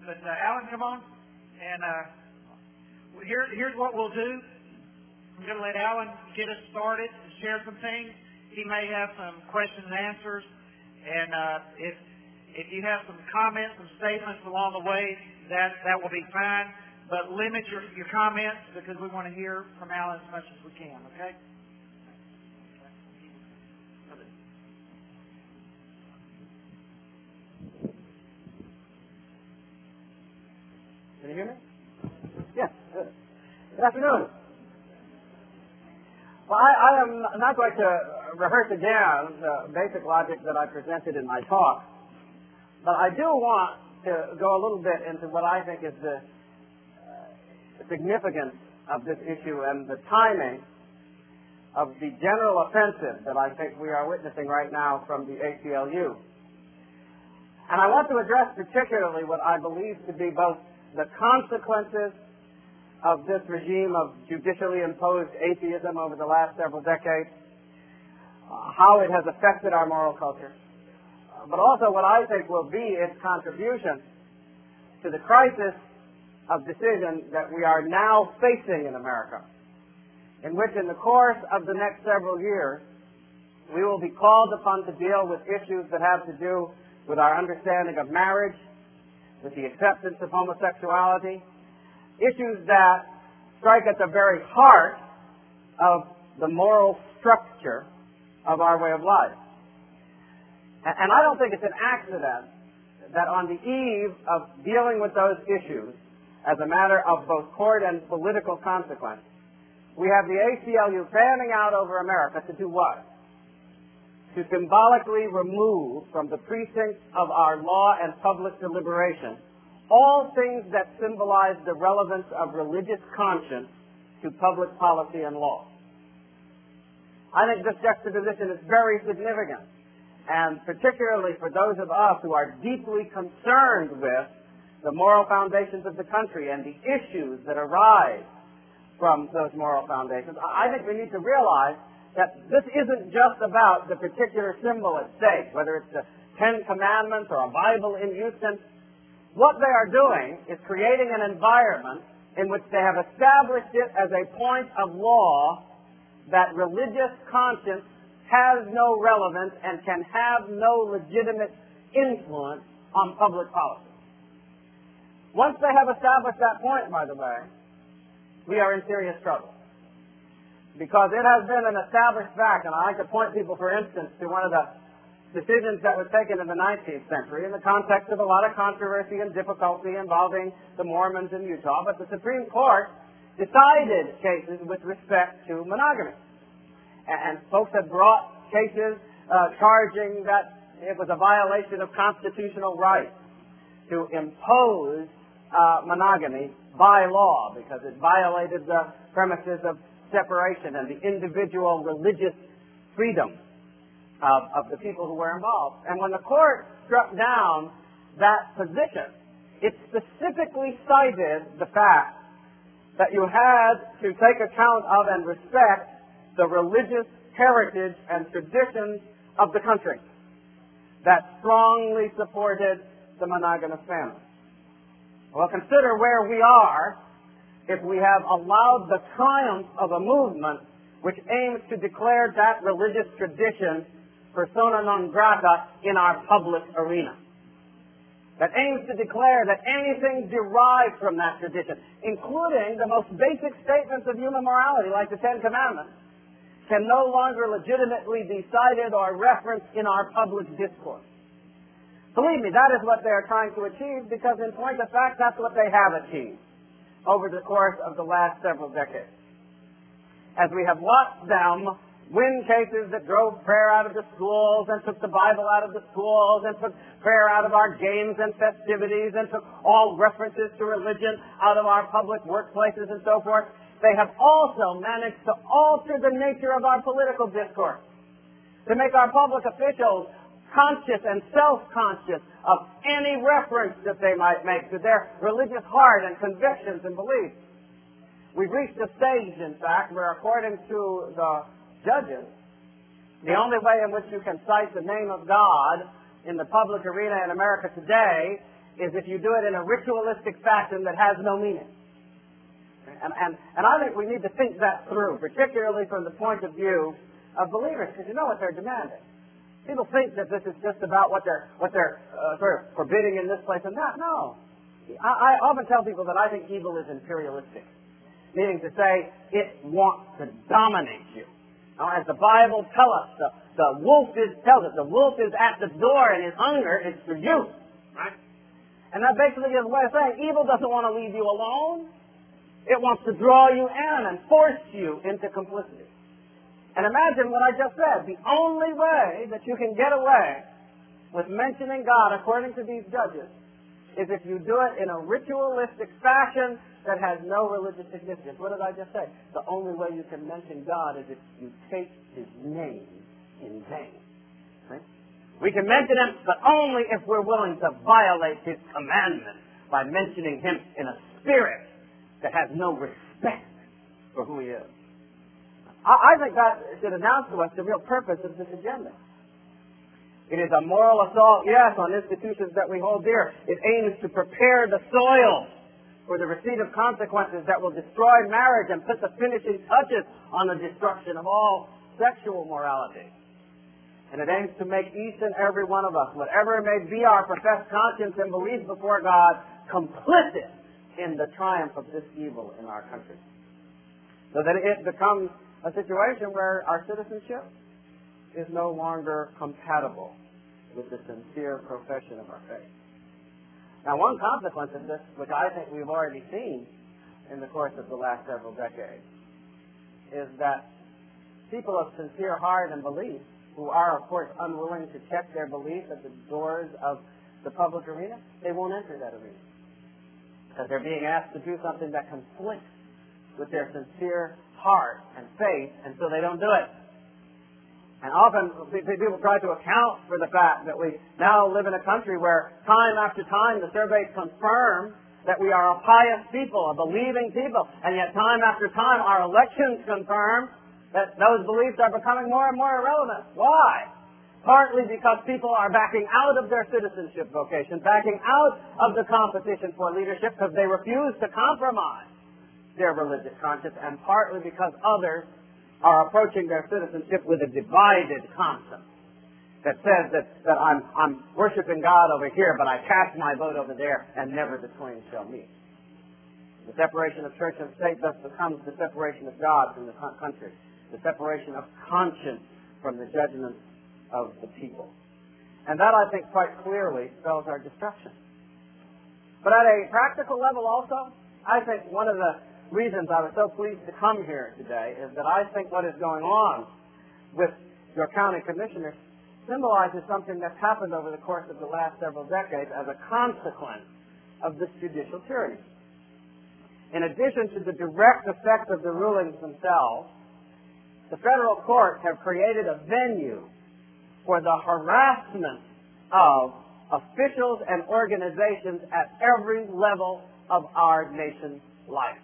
But Alan, come on. And here's what we'll do. I'm going to let Alan get us started and share some things. He may have some questions and answers. And if you have some comments, some statements along the way, that will be fine. But limit your comments because we want to hear from Alan as much as we can, okay? Can you hear me? Yes. Good afternoon. Well, I am not going to rehearse again the basic logic that I presented in my talk, but I do want to go a little bit into what I think is the significance of this issue and the timing of the general offensive that I think we are witnessing right now from the ACLU. And I want to address particularly what I believe to be both the consequences of this regime of judicially imposed atheism over the last several decades, how it has affected our moral culture, but also what I think will be its contribution to the crisis of decision that we are now facing in America, in which in the course of the next several years, we will be called upon to deal with issues that have to do with our understanding of marriage, with the acceptance of homosexuality, issues that strike at the very heart of the moral structure of our way of life. And I don't think it's an accident that on the eve of dealing with those issues as a matter of both court and political consequence, we have the ACLU fanning out over America to do what? To symbolically remove from the precincts of our law and public deliberation all things that symbolize the relevance of religious conscience to public policy and law. I think this juxtaposition is very significant, and particularly for those of us who are deeply concerned with the moral foundations of the country and the issues that arise from those moral foundations. I think we need to realize that this isn't just about the particular symbol at stake, whether it's the Ten Commandments or a Bible in Houston. What they are doing is creating an environment in which they have established it as a point of law that religious conscience has no relevance and can have no legitimate influence on public policy. Once they have established that point, by the way, we are in serious trouble. Because it has been an established fact, and I like to point people, for instance, to one of the decisions that was taken in the 19th century in the context of a lot of controversy and difficulty involving the Mormons in Utah, but the Supreme Court decided cases with respect to monogamy. And folks have brought cases charging that it was a violation of constitutional rights to impose monogamy by law because it violated the premises of separation and the individual religious freedom of the people who were involved. And when the court struck down that position, it specifically cited the fact that you had to take account of and respect the religious heritage and traditions of the country that strongly supported the monogamous family. Well, consider where we are if we have allowed the triumph of a movement which aims to declare that religious tradition persona non grata in our public arena, that aims to declare that anything derived from that tradition, including the most basic statements of human morality, like the Ten Commandments, can no longer legitimately be cited or referenced in our public discourse. Believe me, that is what they are trying to achieve, because in point of fact, that's what they have achieved over the course of the last several decades. As we have watched them win cases that drove prayer out of the schools and took the Bible out of the schools and took prayer out of our games and festivities and took all references to religion out of our public workplaces and so forth, they have also managed to alter the nature of our political discourse, to make our public officials conscious and self-conscious of any reference that they might make to their religious heart and convictions and beliefs. We've reached a stage, in fact, where according to the judges, the only way in which you can cite the name of God in the public arena in America today is if you do it in a ritualistic fashion that has no meaning. And I think we need to think that through, particularly from the point of view of believers, because you know what they're demanding. People think that this is just about what they're sort of forbidding in this place and that. No. I often tell people that I think evil is imperialistic, meaning to say it wants to dominate you. Now, as the Bible tells us, the wolf tells us the wolf is at the door and his hunger is for you. Right? And that basically is a way of saying evil doesn't want to leave you alone. It wants to draw you in and force you into complicity. And imagine what I just said. The only way that you can get away with mentioning God, according to these judges, is if you do it in a ritualistic fashion that has no religious significance. What did I just say? The only way you can mention God is if you take His name in vain. Right? We can mention Him, but only if we're willing to violate His commandment by mentioning Him in a spirit that has no respect for who He is. I think that should announce to us the real purpose of this agenda. It is a moral assault, yes, on institutions that we hold dear. It aims to prepare the soil for the receipt of consequences that will destroy marriage and put the finishing touches on the destruction of all sexual morality. And it aims to make each and every one of us, whatever may be our professed conscience and belief before God, complicit in the triumph of this evil in our country. So that it becomes a situation where our citizenship is no longer compatible with the sincere profession of our faith. Now, one consequence of this, which I think we've already seen in the course of the last several decades, is that people of sincere heart and belief, who are, of course, unwilling to check their belief at the doors of the public arena, they won't enter that arena. Because they're being asked to do something that conflicts with their sincere heart and faith, and so they don't do it. And often people try to account for the fact that we now live in a country where time after time the surveys confirm that we are a pious people, a believing people, and yet time after time our elections confirm that those beliefs are becoming more and more irrelevant. Why? Partly because people are backing out of their citizenship vocation, backing out of the competition for leadership because they refuse to compromise their religious conscience, and partly because others are approaching their citizenship with a divided conscience that says that I'm worshiping God over here, but I cast my vote over there, and never the twain shall meet. The separation of church and state thus becomes the separation of God from the country, the separation of conscience from the judgment of the people. And that, I think, quite clearly spells our destruction. But at a practical level also, I think one of the reasons I was so pleased to come here today is that I think what is going on with your county commissioners symbolizes something that's happened over the course of the last several decades as a consequence of this judicial tyranny. In addition to the direct effect of the rulings themselves, the federal courts have created a venue for the harassment of officials and organizations at every level of our nation's life.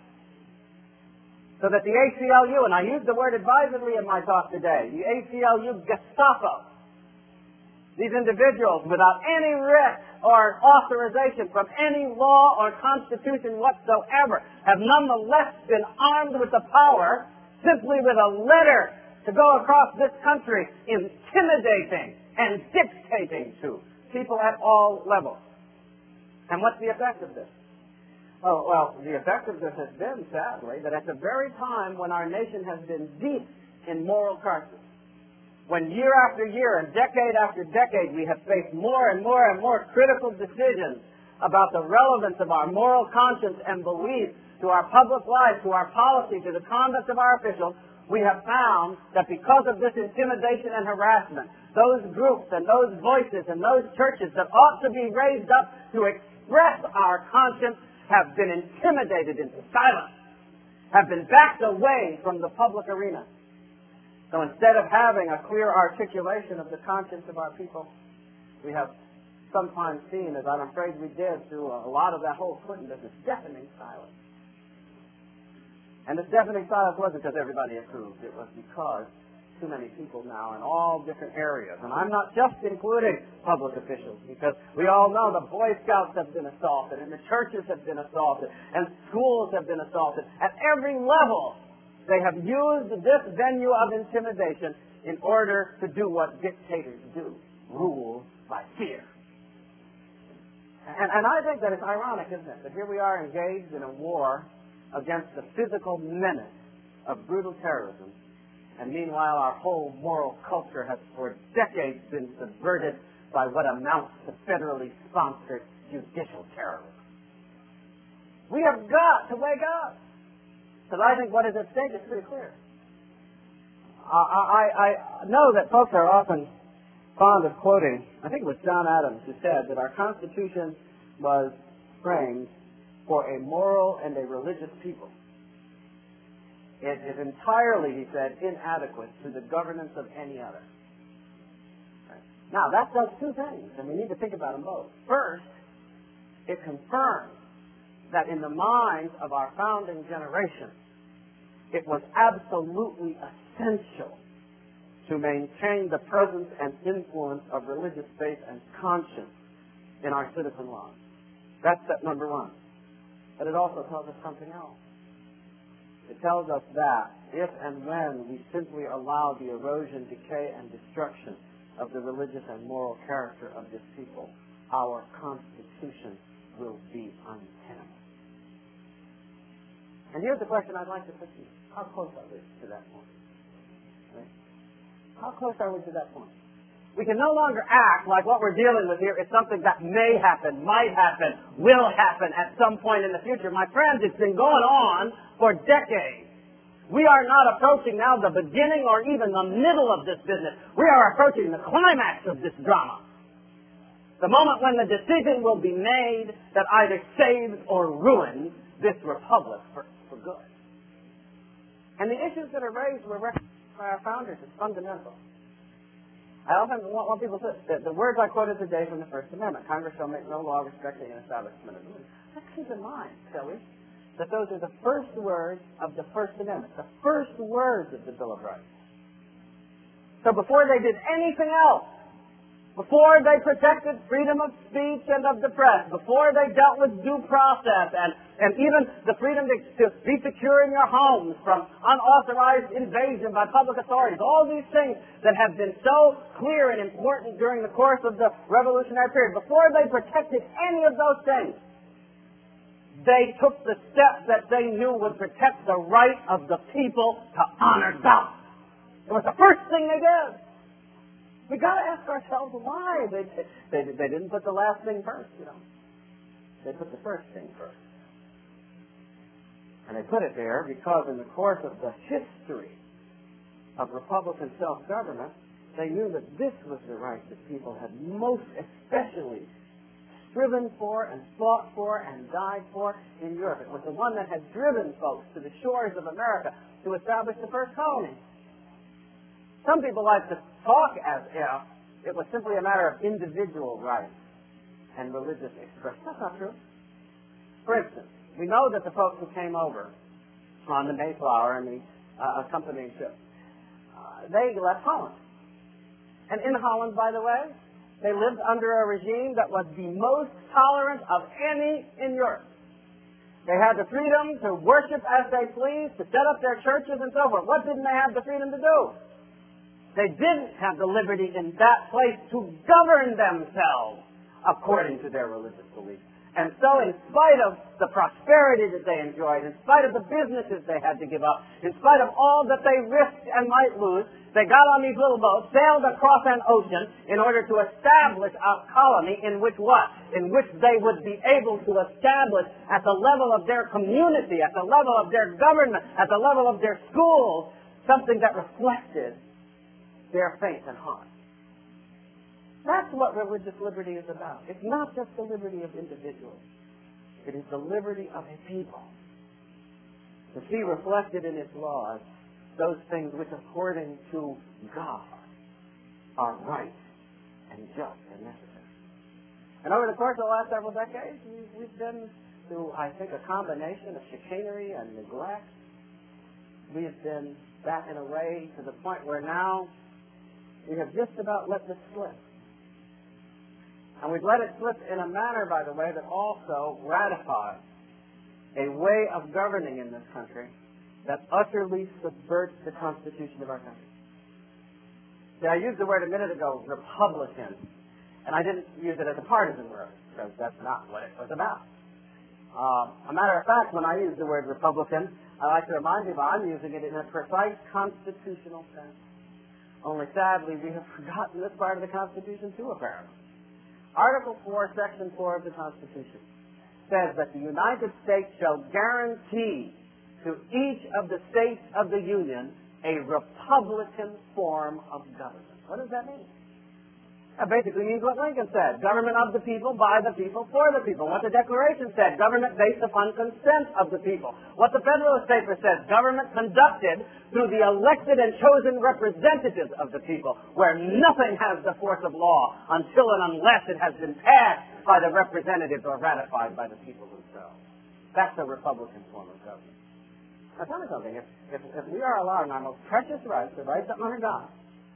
So that the ACLU, and I use the word advisedly in my talk today, the ACLU Gestapo, these individuals without any writ or authorization from any law or constitution whatsoever have nonetheless been armed with the power, simply with a letter, to go across this country intimidating and dictating to people at all levels. And what's the effect of this? Well, the effect of this has been, sadly, that at the very time when our nation has been deep in moral crisis, when year after year and decade after decade we have faced more and more and more critical decisions about the relevance of our moral conscience and belief to our public life, to our policy, to the conduct of our officials, we have found that because of this intimidation and harassment, those groups and those voices and those churches that ought to be raised up to express our conscience have been intimidated into silence, have been backed away from the public arena. So instead of having a clear articulation of the conscience of our people, we have sometimes seen, as I'm afraid we did through a lot of that whole Clinton business, deafening silence. And this deafening silence wasn't because everybody approved. It was because too many people now in all different areas. And I'm not just including public officials, because we all know the Boy Scouts have been assaulted, and the churches have been assaulted, and schools have been assaulted. At every level, they have used this venue of intimidation in order to do what dictators do, rule by fear. And I think that it's ironic, isn't it, that here we are engaged in a war against the physical menace of brutal terrorism, and meanwhile our whole moral culture has for decades been subverted by what amounts to federally sponsored judicial terrorism. We have got to wake up, because I think what is at stake is pretty clear. I know that folks are often fond of quoting, I think it was John Adams who said that our Constitution was framed for a moral and a religious people. It is entirely, he said, inadequate to the governance of any other. Right. Now, that does two things, and we need to think about them both. First, it confirms that in the minds of our founding generation, it was absolutely essential to maintain the presence and influence of religious faith and conscience in our citizen lives. That's step number one. But it also tells us something else. It tells us that if and when we simply allow the erosion, decay, and destruction of the religious and moral character of this people, our Constitution will be untenable. And here's the question I'd like to put to you. How close are we to that point? Right? How close are we to that point? We can no longer act like what we're dealing with here is something that may happen, might happen, will happen at some point in the future. My friends, it's been going on for decades. We are not approaching now the beginning or even the middle of this business. We are approaching the climax of this drama. The moment when the decision will be made that either saves or ruins this republic for good. And the issues that are raised were recognized by our founders as fundamental. I often want people to say, the words I quoted today from the First Amendment, Congress shall make no law respecting an establishment of religion. Let's keep in mind, shall we, that those are the first words of the First Amendment, the first words of the Bill of Rights. So before they did anything else, before they protected freedom of speech and of the press, before they dealt with due process and even the freedom to be secure in your homes from unauthorized invasion by public authorities, all these things that have been so clear and important during the course of the revolutionary period, before they protected any of those things, they took the steps that they knew would protect the right of the people to honor God. It was the first thing they did. We've got to ask ourselves why they didn't put the last thing first, you know. They put the first thing first. And they put it there because in the course of the history of Republican self-government, they knew that this was the right that people had most especially striven for and fought for and died for in Europe. It was the one that had driven folks to the shores of America to establish the first colony. Some people like to talk as if it was simply a matter of individual rights and religious expression. That's not true. For instance, we know that the folks who came over on the Mayflower and the accompanying ship, they left Holland. And in Holland, by the way, they lived under a regime that was the most tolerant of any in Europe. They had the freedom to worship as they pleased, to set up their churches and so forth. What didn't they have the freedom to do? They didn't have the liberty in that place to govern themselves according to their religious beliefs. And so in spite of the prosperity that they enjoyed, in spite of the businesses they had to give up, in spite of all that they risked and might lose, they got on these little boats, sailed across an ocean in order to establish a colony in which what? In which they would be able to establish at the level of their community, at the level of their government, at the level of their schools, something that reflected their faith and heart. That's what religious liberty is about. It's not just the liberty of individuals. It is the liberty of a people to see reflected in its laws those things which, according to God, are right and just and necessary. And over the course of the last several decades, we've been through, I think, a combination of chicanery and neglect we've been that in a way to the point where now we have just about let this slip. And we've let it slip in a manner, by the way, that also ratifies a way of governing in this country that utterly subverts the Constitution of our country. See, I used the word a minute ago, Republican, and I didn't use it as a partisan word, because that's not what it was about. A matter of fact, when I use the word Republican, I like to remind people I'm using it in a precise constitutional sense. Only sadly, we have forgotten this part of the Constitution too, apparently. Article 4, Section 4 of the Constitution says that the United States shall guarantee to each of the states of the Union a Republican form of government. What does that mean? That basically means what Lincoln said. Government of the people, by the people, for the people. What the Declaration said. Government based upon consent of the people. What the Federalist Papers says. Government conducted through the elected and chosen representatives of the people, where nothing has the force of law until and unless it has been passed by the representatives or ratified by the people themselves. That's the Republican form of government. Now tell me something. If we are allowing our most precious rights, the right to honor God,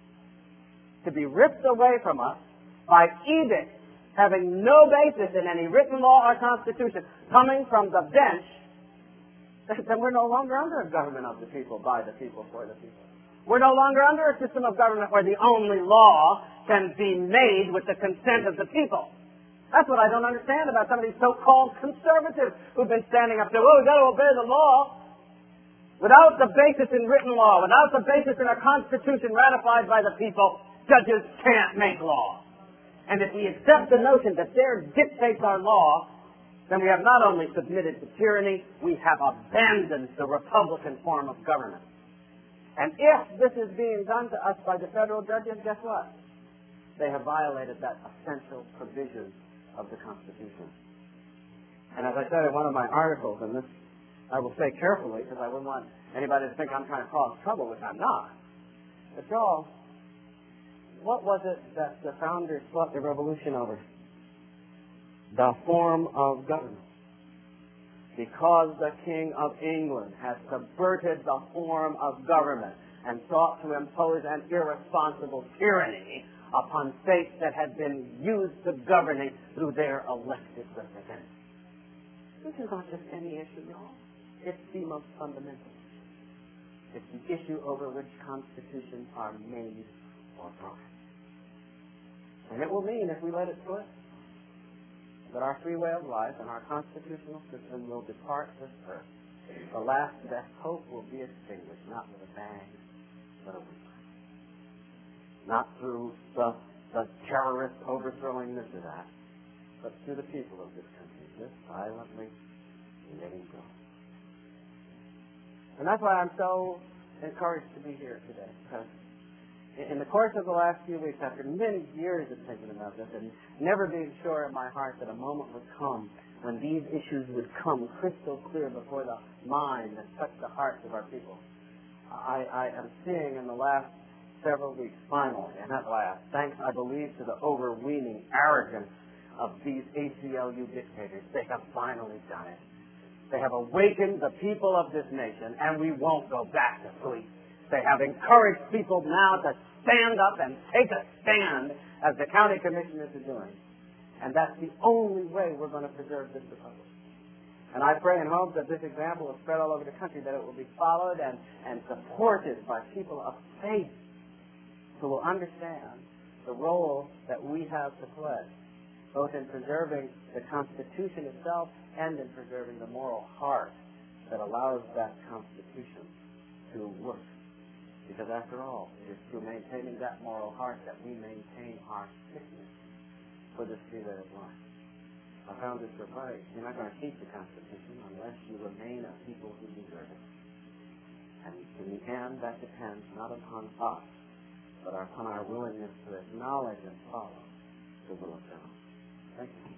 to be ripped away from us by edicts having no basis in any written law or constitution coming from the bench, then we're no longer under a government of the people, by the people, for the people. We're no longer under a system of government where the only law can be made with the consent of the people. That's what I don't understand about some of these so-called conservatives who've been standing up saying, well, we've got to obey the law. Without the basis in written law, without the basis in a constitution ratified by the people, judges can't make law. And if we accept the notion that their dictates our law, then we have not only submitted to tyranny, we have abandoned the Republican form of government. And if this is being done to us by the federal judges, guess what? They have violated that essential provision of the Constitution. And as I said in one of my articles, and this I will say carefully because I wouldn't want anybody to think I'm trying to cause trouble, which I'm not. But y'all, what was it that the founders fought the revolution over? The form of government. Because the King of England had subverted the form of government and sought to impose an irresponsible tyranny upon states that had been used to governing through their elected representatives. This is not just any issue, y'all. It's the most fundamental. It's the issue over which constitutions are made or broken. And it will mean, if we let it slip, that our free way of life and our constitutional system will depart this earth. The last best hope will be extinguished, not with a bang, but a whip. Not through the terrorists overthrowing this or that, but through the people of this country, just silently letting go. And that's why I'm so encouraged to be here today, because in the course of the last few weeks, after many years of thinking about this and never being sure in my heart that a moment would come when these issues would come crystal clear before the mind and touch the hearts of our people, I am seeing in the last several weeks, finally, and at last, thanks, I believe, to the overweening arrogance of these ACLU dictators, they have finally done it. They have awakened the people of this nation, and we won't go back to sleep. They have encouraged people now to stand up and take a stand, as the county commissioners are doing. And that's the only way we're going to preserve this republic. And I pray and hope that this example will spread all over the country, that it will be followed and supported by people of faith who will understand the role that we have to play, both in preserving the Constitution itself and in preserving the moral heart that allows that Constitution to work. Because after all, it is through maintaining that moral heart that we maintain our fitness for this free way of life. Our founders were right. You're not going to keep the Constitution unless you remain a people who deserve it. And in the end, that depends not upon us, but upon our willingness to acknowledge and follow the will of God. Thank you.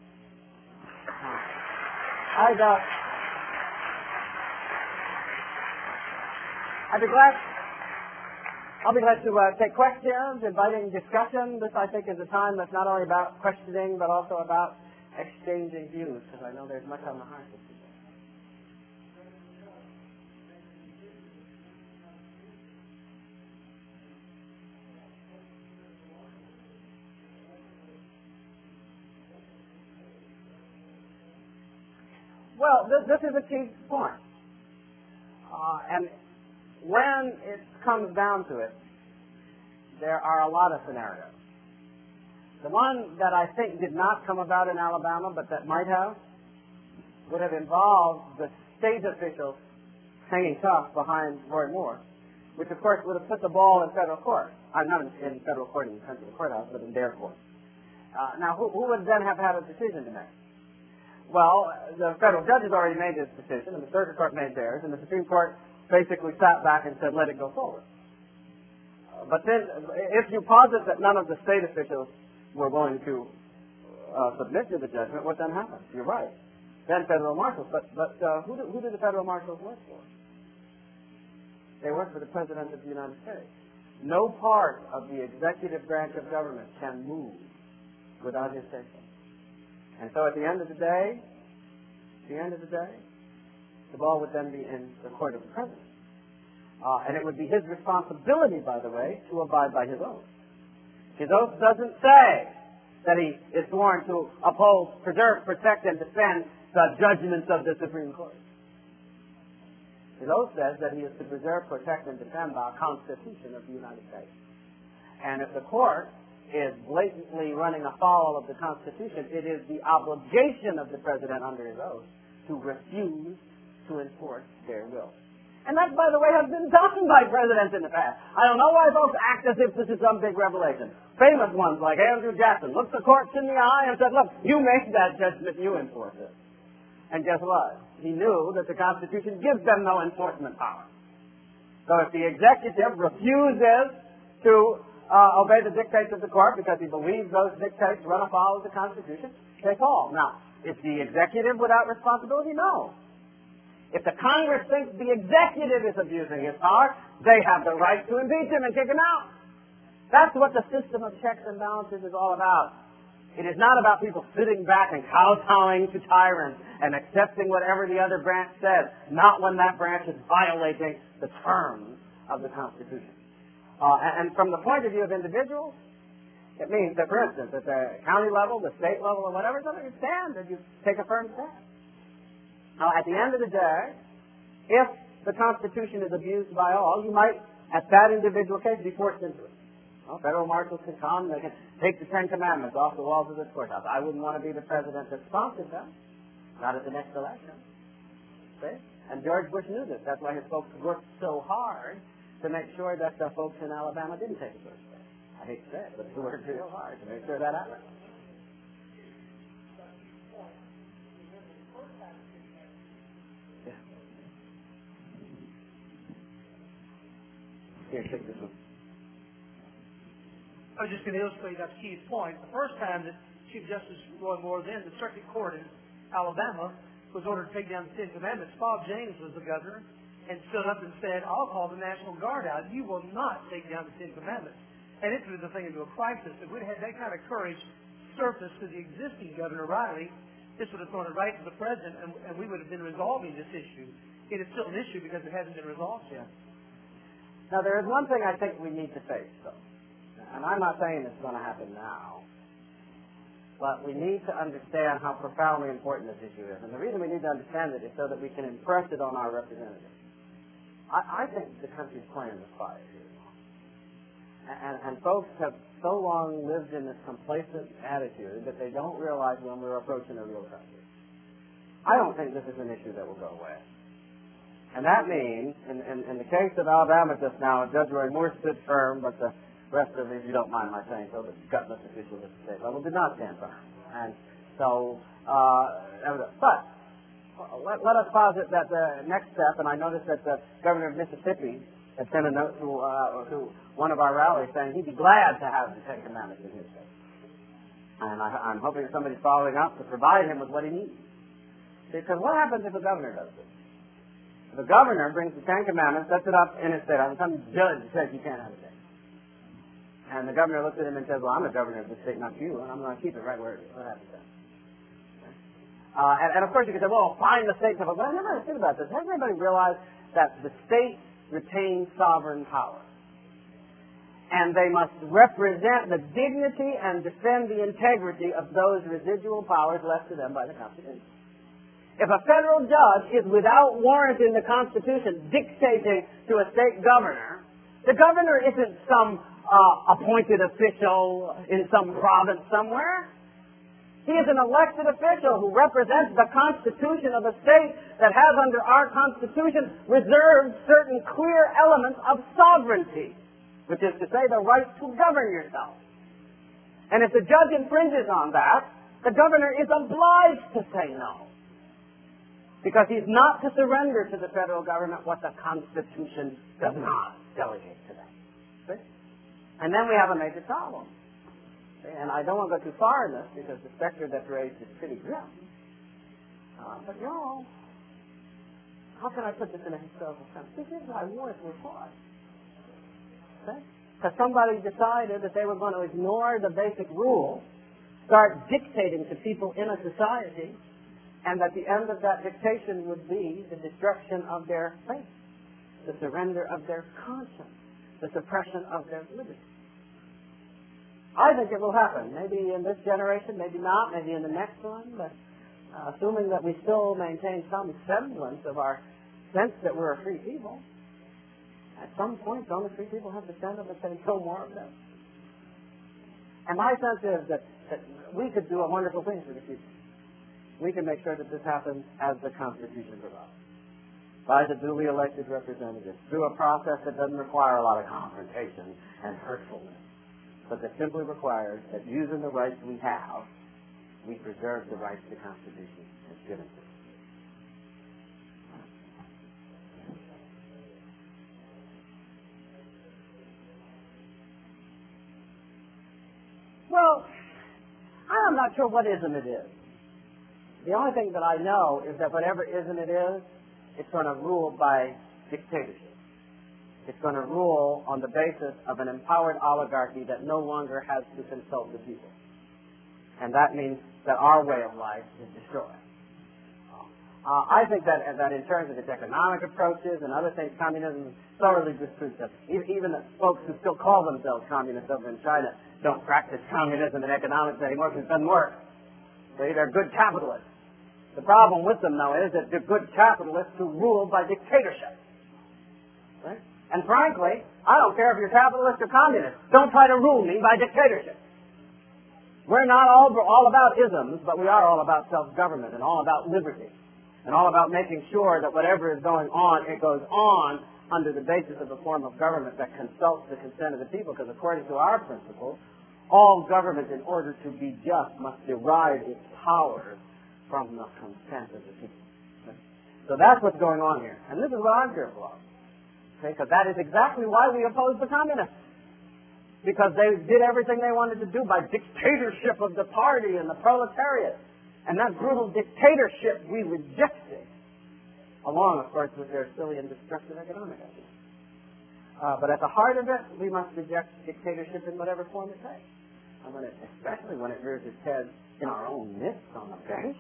I'll be glad to take questions, inviting discussion. This, I think, is a time that's not only about questioning, but also about exchanging views, because I know there's much on the heart of people. Well, this is a key point. And when it comes down to it, there are a lot of scenarios. The one that I think did not come about in Alabama, but that might have, would have involved the state officials hanging tough behind Roy Moore, which of course would have put the ball in federal court. Not in federal court in the central courthouse, but in their court. Now, who would then have had a decision to make? Well, the federal judges already made this decision, and the circuit court made theirs, and the Supreme Court basically sat back and said, let it go forward. But then, if you posit that none of the state officials were going to submit to the judgment, what then happens? You're right. Then federal marshals. But who do the federal marshals work for? They work for the President of the United States. No part of the executive branch of government can move without his say-so. And so at the end of the day, the ball would then be in the court of the President. And it would be his responsibility, by the way, to abide by his oath. His oath doesn't say that he is sworn to uphold, preserve, protect, and defend the judgments of the Supreme Court. His oath says that he is to preserve, protect, and defend the Constitution of the United States. And if the court is blatantly running afoul of the Constitution, it is the obligation of the President under his oath to refuse to enforce their will. And that, by the way, has been done by presidents in the past. I don't know why folks act as if this is some big revelation. Famous ones like Andrew Jackson looked the courts in the eye and said, look, you make that judgment, you enforce it. And guess what? He knew that the Constitution gives them no enforcement power. So if the executive refuses to obey the dictates of the court because he believes those dictates run afoul of the Constitution, they fall. Now, is the executive without responsibility? No. If the Congress thinks the executive is abusing his power, they have the right to impeach him and kick him out. That's what the system of checks and balances is all about. It is not about people sitting back and kowtowing to tyrants and accepting whatever the other branch says, not when that branch is violating the terms of the Constitution. And from the point of view of individuals, it means that, for instance, at the county level, the state level, or whatever, something you stand and you take a firm stand. Now, at the end of the day, if the Constitution is abused by all, you might, at that individual case, be forced into it. Well, federal marshals can come, they can take the Ten Commandments off the walls of this courthouse. I wouldn't want to be the president that sponsored them, not at the next election. See? And George Bush knew this. That's why his folks worked so hard to make sure that the folks in Alabama didn't take the first step. I hate to say it, but they worked real hard to make sure that happened. Here, take this one. I was just going to illustrate that Keith's point. The first time that Chief Justice Roy Moore, then the Circuit Court in Alabama, was ordered to take down the Ten Commandments, Bob James was the governor and stood up and said, I'll call the National Guard out. You will not take down the Ten Commandments. And it threw the thing into a crisis. If we'd had that kind of courage surface to the existing Governor Riley, this would have thrown it right to the President, and we would have been resolving this issue. It is still an issue because it hasn't been resolved yet. Now, there is one thing I think we need to face, though. And I'm not saying it's going to happen now. But we need to understand how profoundly important this issue is. And the reason we need to understand it is so that we can impress it on our representatives. I think the country's playing with fire here. And folks have so long lived in this complacent attitude that they don't realize when we're approaching a real crisis. I don't think this is an issue that will go away. And that means, in the case of Alabama just now, Judge Roy Moore stood firm, but the rest of, if you don't mind my saying so, the gutless officials at the state level did not stand firm. And so, but let us posit that the next step, and I noticed that the governor of Mississippi had sent a note to one of our rallies saying he'd be glad to have the Ten Commandments in his state. And I'm hoping that somebody's following up to provide him with what he needs. Because what happens if the governor does this? The governor brings the Ten Commandments, sets it up in his state. Some judge says you can't have it. And the governor looks at him and says, well, I'm the governor of this state, not you, and I'm going to keep it right where it is. What happens then? And of course you can say, well, fine, the state. But I never think about this. Has anybody realized that the state retains sovereign power? And they must represent the dignity and defend the integrity of those residual powers left to them by the Constitution. If a federal judge is without warrant in the Constitution dictating to a state governor, the governor isn't some appointed official in some province somewhere. He is an elected official who represents the Constitution of a state that has, under our Constitution, reserved certain clear elements of sovereignty, which is to say the right to govern yourself. And if the judge infringes on that, the governor is obliged to say no, because he's not to surrender to the federal government what the Constitution does not delegate to them. See? And then we have a major problem. See? And I don't want to go too far in this because the specter that's raised is pretty grim. But y'all, how can I put this in a historical sense? This is why wars were fought. Because somebody decided that they were going to ignore the basic rules, start dictating to people in a society, and that the end of that dictation would be the destruction of their faith, the surrender of their conscience, the suppression of their liberty. I think it will happen. Maybe in this generation, maybe not, maybe in the next one, but assuming that we still maintain some semblance of our sense that we're a free people, at some point, don't the free people have to stand up and say, no more of this? And my sense is that we could do a wonderful thing for the future. We can make sure that this happens as the Constitution provides, by the duly elected representatives, through a process that doesn't require a lot of confrontation and hurtfulness, but that simply requires that using the rights we have, we preserve the rights the Constitution has given to us. Well, I'm not sure what ism it is. The only thing that I know is that whatever ism it is, it's going to rule by dictatorship. It's going to rule on the basis of an empowered oligarchy that no longer has to consult the people. And that means that our way of life is destroyed. I think that in terms of its economic approaches and other things, communism thoroughly disproves them. Even the folks who still call themselves communists over in China don't practice communism and economics anymore because it doesn't work. They're good capitalists. The problem with them, though, is that they're good capitalists who rule by dictatorship. Right? And frankly, I don't care if you're capitalist or communist. Don't try to rule me by dictatorship. We're not all about isms, but we are all about self-government and all about liberty and all about making sure that whatever is going on, it goes on under the basis of a form of government that consults the consent of the people, because according to our principles, all government, in order to be just, must derive its power from the consent of the people. So that's what's going on here. And this is what I'm fearful of. Because that is exactly why we oppose the communists. Because they did everything they wanted to do by dictatorship of the party and the proletariat. And that brutal dictatorship we rejected, along, of course, with their silly and destructive economic ideas. But at the heart of it, we must reject dictatorship in whatever form it takes. And especially when it rears its head in our own midst on the bench.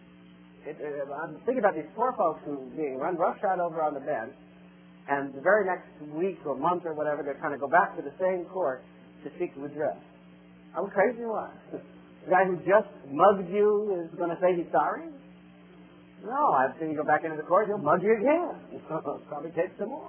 I'm thinking about these poor folks who are being run roughshod over on the bench, and the very next week or month or whatever, they're trying to go back to the same court to seek redress. Are we crazy or what? The guy who just mugged you is going to say he's sorry? No, I've seen you go back into the court, he'll mug you again. Probably take some more.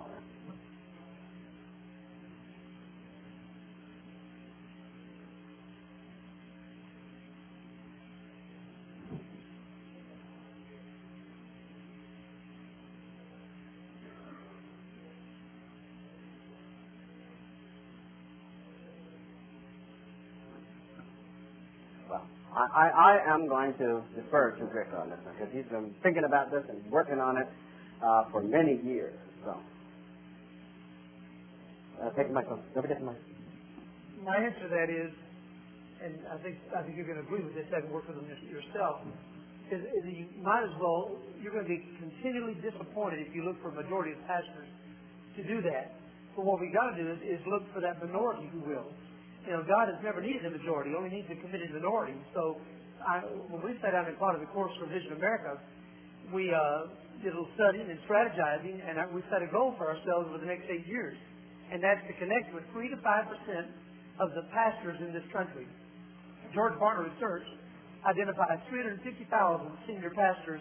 I am going to defer to Rick on this because he's been thinking about this and working on it for many years. So, take the microphone. Don't forget the microphone. My answer to that is, and I think you're going to agree with this, having worked with them yourself, is you might as well, you're going to be continually disappointed if you look for a majority of pastors to do that. But what we got to do is look for that minority who will. You know, God has never needed a majority, only needs a committed minority. So when we sat down and plotted the course for Vision America, we did a little studying and strategizing, and we set a goal for ourselves over the next 8 years. And that's to connect with 3 to 5% of the pastors in this country. George Barna Research identifies 350,000 senior pastors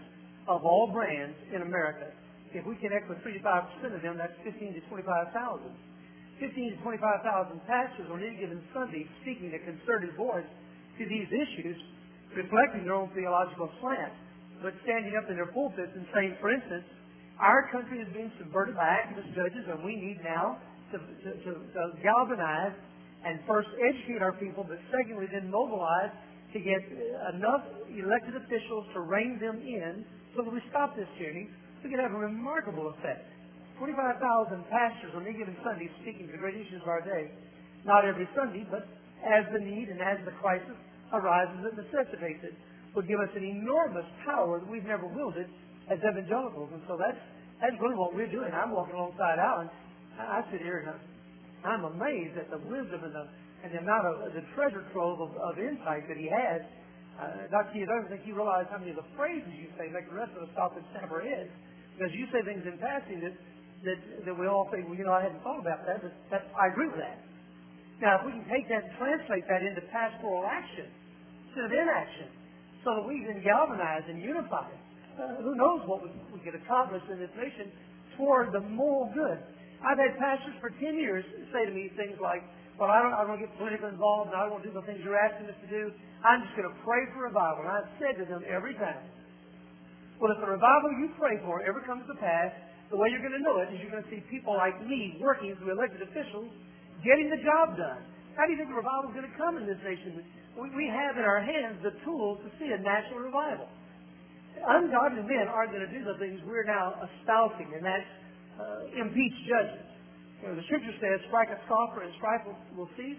of all brands in America. If we connect with 3 to 5% of them, that's 15 to 25,000. 15 to 25,000 pastors on any given Sunday speaking a concerted voice to these issues, reflecting their own theological slant, but standing up in their pulpits and saying, for instance, our country is being subverted by activist judges, and we need now to galvanize and first educate our people, but secondly then mobilize to get enough elected officials to rein them in so that we stop this tyranny. We could have a remarkable effect. 25,000 pastors on any given Sunday speaking to the great issues of our day. Not every Sunday, but as the need and as the crisis arises and necessitates it, would give us an enormous power that we've never wielded as evangelicals. And so that's really what we're doing. I'm walking alongside Alan. I sit here and I'm amazed at the wisdom and the amount of the treasure trove of insight that he has. Dr. Keith, I don't think you realize how many of the phrases you say make the rest of us stop and snap our heads. Because you say things in passing that we all think, well, I hadn't thought about that, but I agree with that. Now, if we can take that and translate that into pastoral action instead of inaction, so that we can galvanize and unify, who knows what we could accomplish in this nation toward the moral good. I've had pastors for 10 years say to me things like, well, I don't want to get politically involved, and I don't want to do the things you're asking us to do. I'm just going to pray for revival. And I've said to them every time, well, if the revival you pray for ever comes to pass, the way you're going to know it is you're going to see people like me working through elected officials getting the job done. How do you think the revival is going to come in this nation? We have in our hands the tools to see a national revival. Ungodly men aren't going to do the things we're now espousing, and that's impeach judges. The Scripture says, strike a scoffer and strife will cease.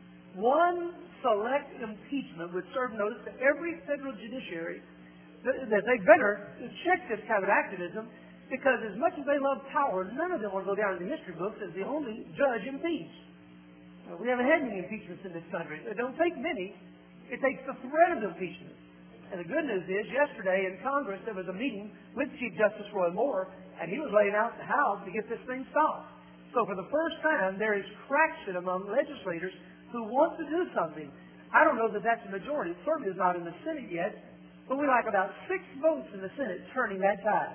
One select impeachment would serve notice to every federal judiciary that they better check this kind of activism, because as much as they love power, none of them want to go down in the history books as the only judge impeached. We haven't had many impeachments in this country. It don't take many. It takes the threat of impeachment. And the good news is, yesterday in Congress there was a meeting with Chief Justice Roy Moore, and he was laying out how to get this thing stopped. So for the first time, there is traction among legislators who want to do something. I don't know that that's a majority. It certainly is not in the Senate yet, but we like about 6 votes in the Senate turning that tide.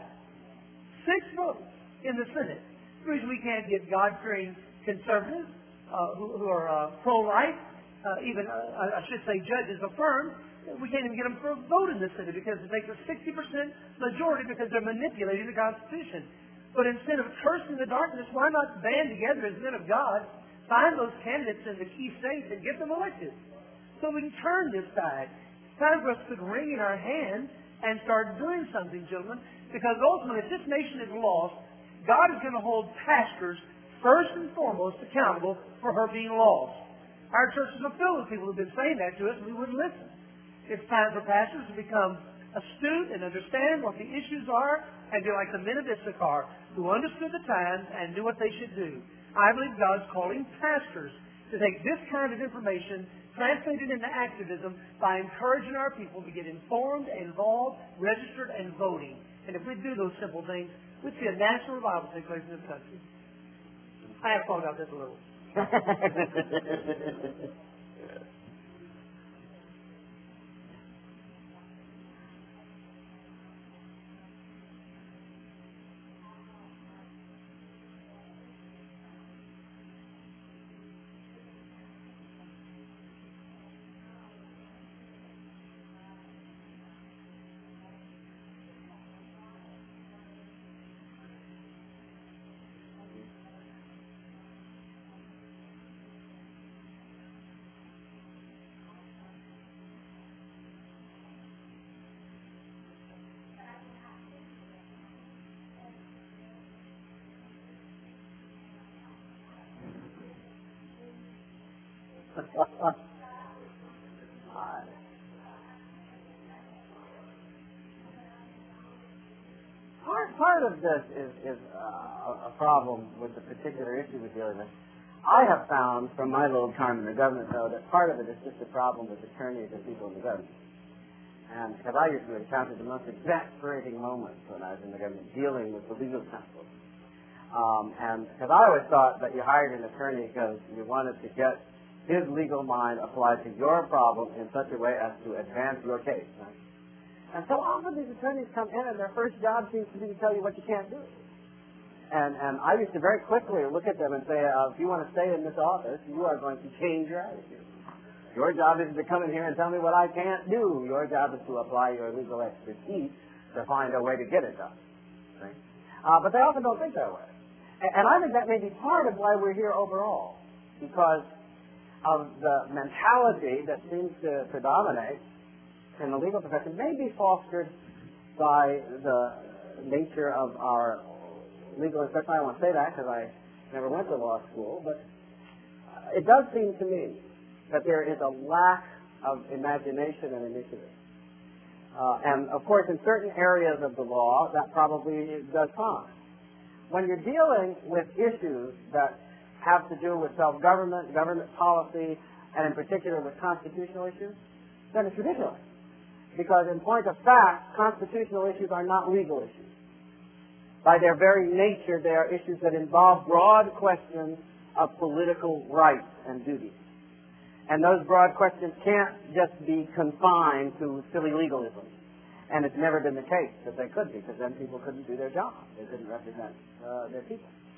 6 votes in the Senate. The reason we can't get God-fearing conservatives who are pro-life, I should say judges affirmed, we can't even get them for a vote in the Senate because it takes a 60% majority because they're manipulating the Constitution. But instead of cursing the darkness, why not band together as men of God, find those candidates in the key states and get them elected so we can turn this tide. Time for us to wring in our hand and start doing something, gentlemen, because ultimately, if this nation is lost, God is going to hold pastors first and foremost accountable for her being lost. Our churches are filled with people who have been saying that to us, and we wouldn't listen. It's time for pastors to become astute and understand what the issues are and be like the men of Issachar who understood the times and knew what they should do. I believe God's calling pastors to take this kind of information, translate it into activism by encouraging our people to get informed, involved, registered, and voting. And if we do those simple things, we'd see a national revival take place in this country. I have thought about this a little. Part of this is a problem with the particular issue we're dealing with. I have found from my little time in the government, though, that part of it is just a problem with attorneys and people in the government. And because I used to encounter the most exasperating moments when I was in the government dealing with the legal counsel. And because I always thought that you hired an attorney because you wanted to get his legal mind applied to your problem in such a way as to advance your case. Right? And so often these attorneys come in and their first job seems to be to tell you what you can't do. And I used to very quickly look at them and say, if you want to stay in this office, you are going to change your attitude. Your job isn't to come in here and tell me what I can't do. Your job is to apply your legal expertise to find a way to get it done. Right? But they often don't think that way. And I think that may be part of why we're here overall, because of the mentality that seems to predominate in the legal profession, may be fostered by the nature of our legal instruction. I don't want to say that because I never went to law school, but it does seem to me that there is a lack of imagination and initiative. And, of course, in certain areas of the law, that probably does fine. When you're dealing with issues that have to do with self-government, government policy, and in particular with constitutional issues, then it's ridiculous. Because in point of fact, constitutional issues are not legal issues. By their very nature, they are issues that involve broad questions of political rights and duties. And those broad questions can't just be confined to silly legalism. And it's never been the case that they could be, because then people couldn't do their job. They couldn't represent their people.